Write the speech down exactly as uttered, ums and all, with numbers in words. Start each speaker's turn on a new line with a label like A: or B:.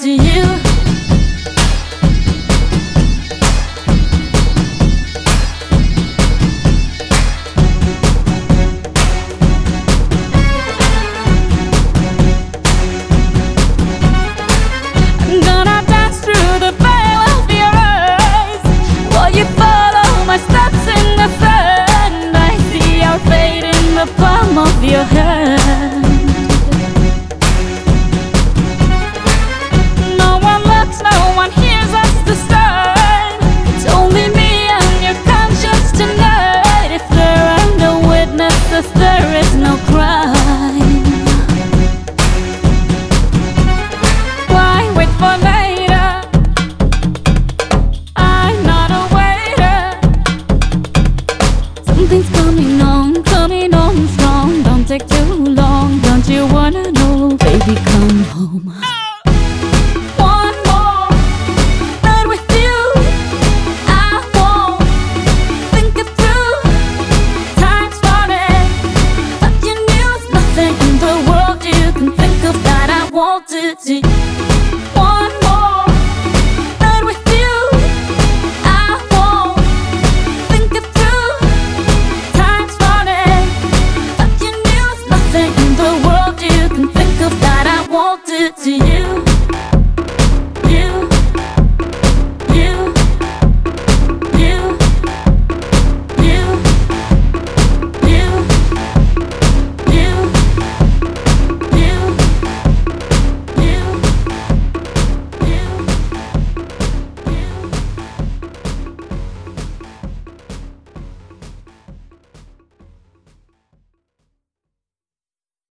A: to you. I'm gonna dance through the veil of your eyes while you follow my steps in the sand. I see our fate in the palm of your hand. No one looks, no one hears us this time. It's only me and your conscience tonight. If there are no witnesses, there is no crime. Why wait for later? I'm not a waiter. Something's coming on, coming on strong. Don't take too long, don't you wanna know? Baby, come home. One more night with you. I won't think it through. Time's running, but you knew nothing in the world you can think of that I won't do to you. One more night with you. I won't think it through. Time's running, but you knew nothing in the world you can think of that I won't do to you.